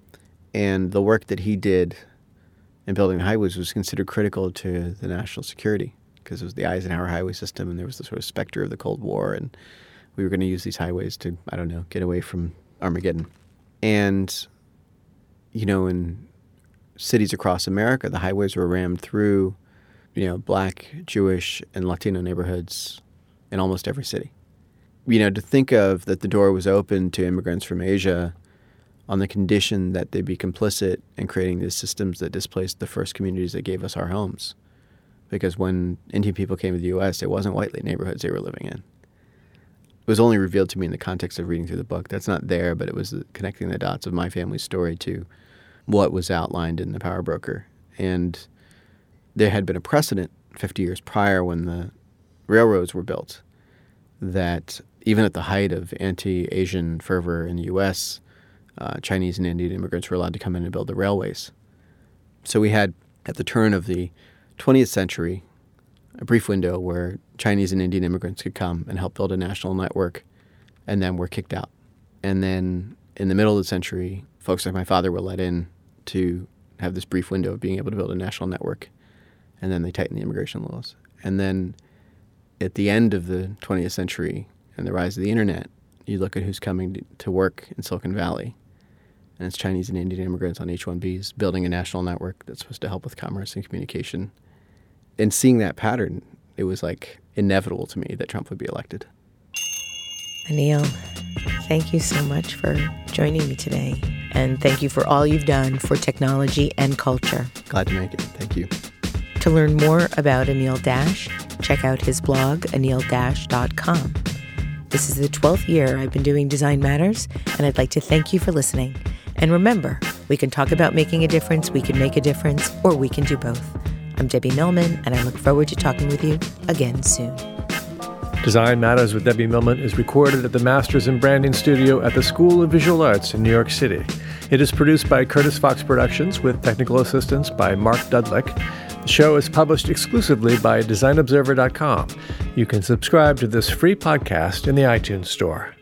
And the work that he did in building highways was considered critical to the national security because it was the Eisenhower highway system, and there was the sort of specter of the Cold War, and we were going to use these highways to, I don't know, get away from Armageddon. And, you know, in cities across America, the highways were rammed through, you know, Black, Jewish, and Latino neighborhoods in almost every city. You know, to think of that the door was open to immigrants from Asia on the condition that they'd be complicit in creating these systems that displaced the first communities that gave us our homes. Because when Indian people came to the U S, it wasn't white neighborhoods they were living in. It was only revealed to me in the context of reading through the book. That's not there, but it was connecting the dots of my family's story to what was outlined in The Power Broker. And there had been a precedent fifty years prior when the railroads were built that even at the height of anti-Asian fervor in the U S, uh, Chinese and Indian immigrants were allowed to come in and build the railways. So we had, at the turn of the twentieth century, a brief window where Chinese and Indian immigrants could come and help build a national network, and then were kicked out. And then in the middle of the century, folks like my father were let in to have this brief window of being able to build a national network, and then they tightened the immigration laws. And then at the end of the twentieth century and the rise of the internet, you look at who's coming to work in Silicon Valley, and it's Chinese and Indian immigrants on H one Bs building a national network that's supposed to help with commerce and communication. And seeing that pattern, it was like inevitable to me that Trump would be elected. Anil, thank you so much for joining me today. And thank you for all you've done for technology and culture. Glad to make it. Thank you. To learn more about Anil Dash, check out his blog, anil dash dot com. This is the twelfth year I've been doing Design Matters, and I'd like to thank you for listening. And remember, we can talk about making a difference, we can make a difference, or we can do both. I'm Debbie Millman, and I look forward to talking with you again soon. Design Matters with Debbie Millman is recorded at the Masters in Branding Studio at the School of Visual Arts in New York City. It is produced by Curtis Fox Productions with technical assistance by Mark Dudlick. The show is published exclusively by design observer dot com. You can subscribe to this free podcast in the iTunes Store.